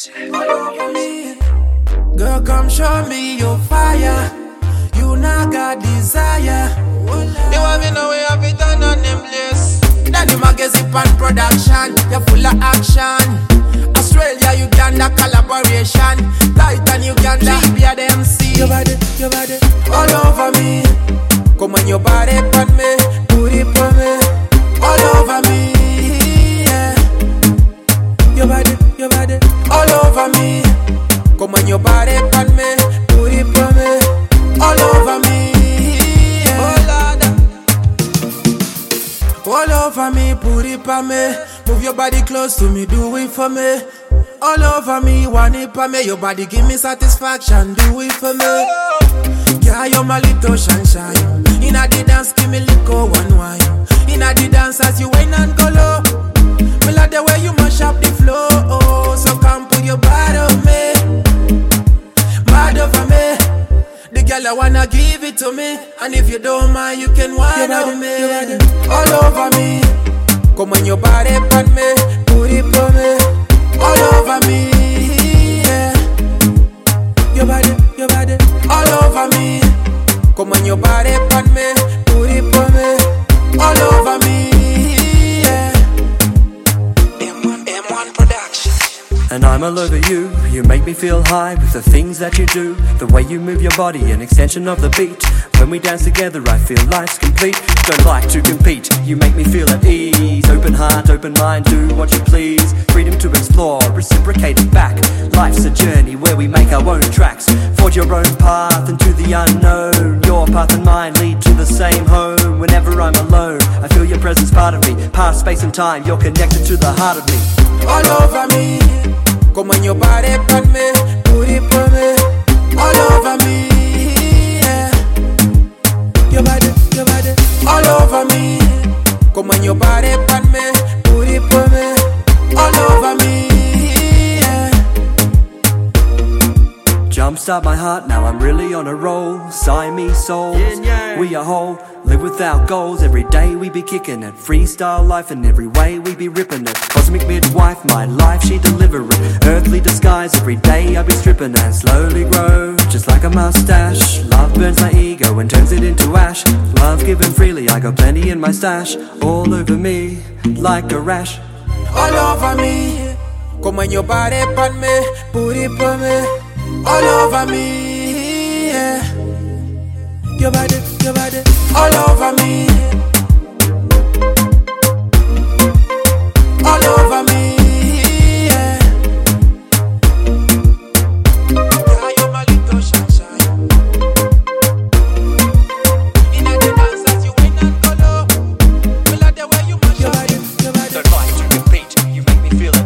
all over me. Girl, come show me your fire. You not got desire. They want me know we have it on them place. Then the magazine and production, you're full of action. Australia, Uganda collaboration. Titan, Uganda, Libya, the MC. Your body, all over me. Come on, your body on me, put it on me, all over me. Yeah. Your body, all over me. Come on, your body on me, put it on me, all over me. Yeah. All over me, put it on me. Move your body close to me, do it for me. All over me, want it for me. Your body give me satisfaction, do it for me. Yeah, you're my little sunshine. Inna the dance, give me liquor one wine. Inna the dance as you wine and go low. Me like the way you mash up the floor. Oh, so come put your body on me, mad over me. The girl I wanna give it to me, and if you don't mind, you can whine on me. All over me, come on your body on me, put it on me, all over me. Yeah. Your body, all over me. Come on your body on me, put it on me, all over me. Yeah. M1 Production. And I'm all over you. You make me feel high with the things that you do. The way you move your body, an extension of the beat. When we dance together, I feel life's complete. Don't like to compete, you make me feel at ease. Open heart, open mind, do what you please. Freedom to explore, reciprocate it back. Life's a journey where we make our own tracks. Forge your own path into the unknown. Your path and mine lead to the same home. Whenever I'm alone, I feel your presence part of me. Past space and time, you're connected to the heart of me. All over me, come on your body on me, put it on me, all over me. Yeah. Your body, all over me. Come on your body on me, put it on me, all over me. Yeah. Jumpstart my heart, now I'm really on a roll. Siamese souls, we are whole. Live without goals, every day we be kicking it. Freestyle life in every way we be ripping it. Cosmic midwife, my life she delivering. Earthly disguise, every day I be stripping and slowly grow, just like a mustache. Love burns my ego and turns it into ash. Love given freely, I got plenty in my stash. All over me, like a rash. All over me, come on your body on me, put it on me, all over me. Yeah. Your body, all over me, all over me. Yeah. Yeah, you're my little sunshine. Inna the dance as you wine and go low. Me like the way you mash up. Don't like to compete, you make me feel